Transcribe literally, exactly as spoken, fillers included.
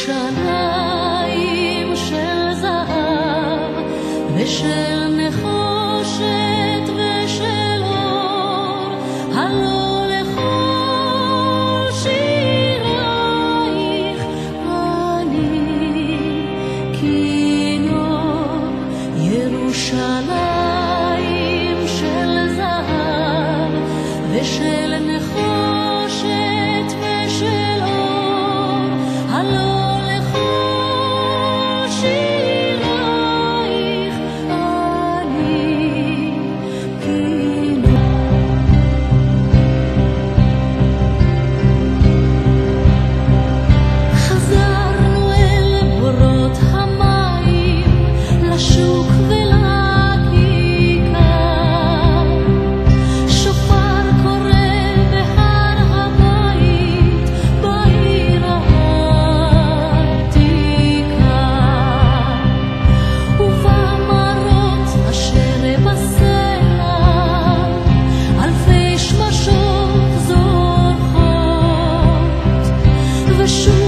ירושלים של זהב ושל נחושת ושל אור, הלא לכל שירייך אני כינור. ירושלים של זהב ושל נחושת ושל אור, הלא לכל שירייך אני כינור. חזרנו אל בורות המים, לשוק ולכיכר, שופר קורא בהר הבית, בעיר העתיקה, ובמרות אשר בסלע אלפי שמשות זורחות, ושוב